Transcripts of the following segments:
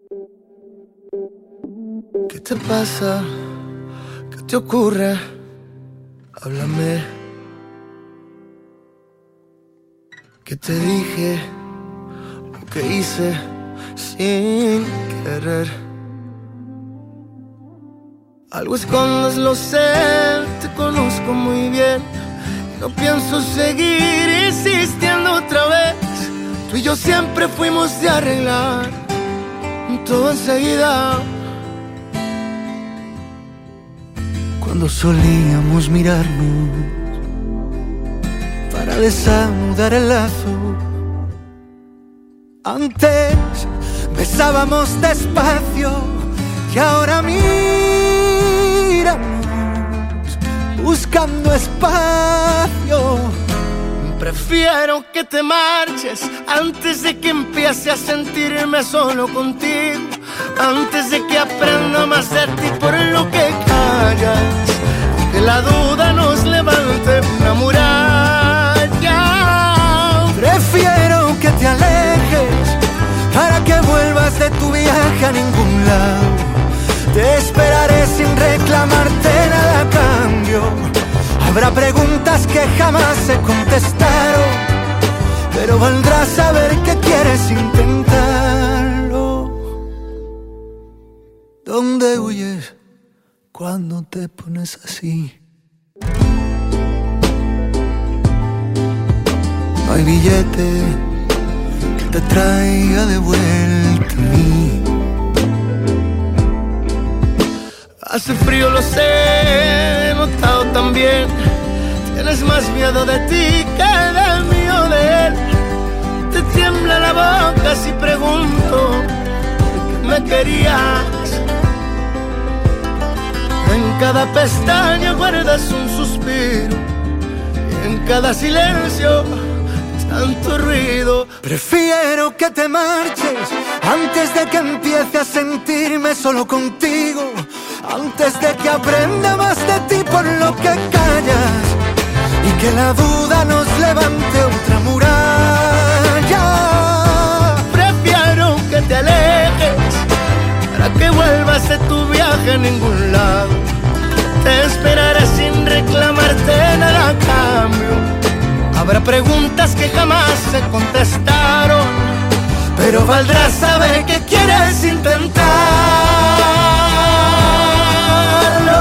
¿Qué te pasa? ¿Qué te ocurre? Háblame. ¿Qué te dije? ¿O qué hice sin querer? Algo escondes, lo sé, te conozco muy bien. No pienso seguir insistiendo otra vez. Tú y yo siempre fuimos de arreglar todo enseguida. Cuando solíamos mirarnos para desanudar el lazo. Antes besábamos despacio y ahora míramos buscando espacio. Prefiero que te marches antes de que empiece a sentirme solo contigo, antes de que aprenda más de ti por lo que callas, que la duda nos levante una muralla. Prefiero que te alejes para que vuelvas de tu viaje a ningún lado. Te esperaré sin reclamarte nada a cambio. Habrá preguntas que jamás se contestaron, pero valdrá saber que quieres intentarlo. ¿Dónde huyes cuando te pones así? No hay billete que te traiga de vuelta a mí. Hace frío, lo sé, he notado también. Tienes más miedo de ti que del mío de él. Te tiembla la boca si pregunto ¿por qué me querías? En cada pestaña guardas un suspiro y en cada silencio tanto ruido. Prefiero que te marches antes de que empiece a sentirme solo contigo, antes de que aprenda más de ti por lo que callas y que la duda nos levante otra muralla. Prefiero que te alejes para que vuelvas de tu viaje a ningún lado. Te esperaré sin reclamarte nada a cambio. Habrá preguntas que jamás se contestaron, pero valdrá saber que quieres intentarlo.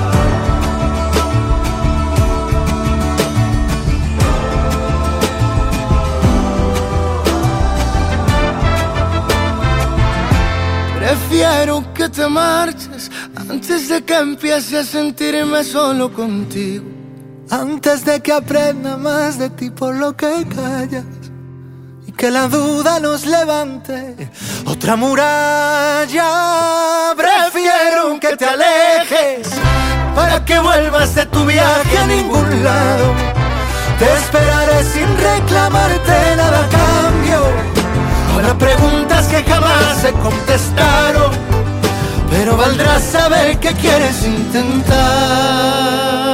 Prefiero que te marches antes de que empiece a sentirme solo contigo, antes de que aprenda más de ti por lo que callas y que la duda nos levante otra muralla. Prefiero que te alejes para que vuelvas de tu viaje a ningún lado. Te esperaré sin reclamarte nada a cambio. Habrá preguntas que jamás se contestaron, pero valdrá saber que quieres intentar.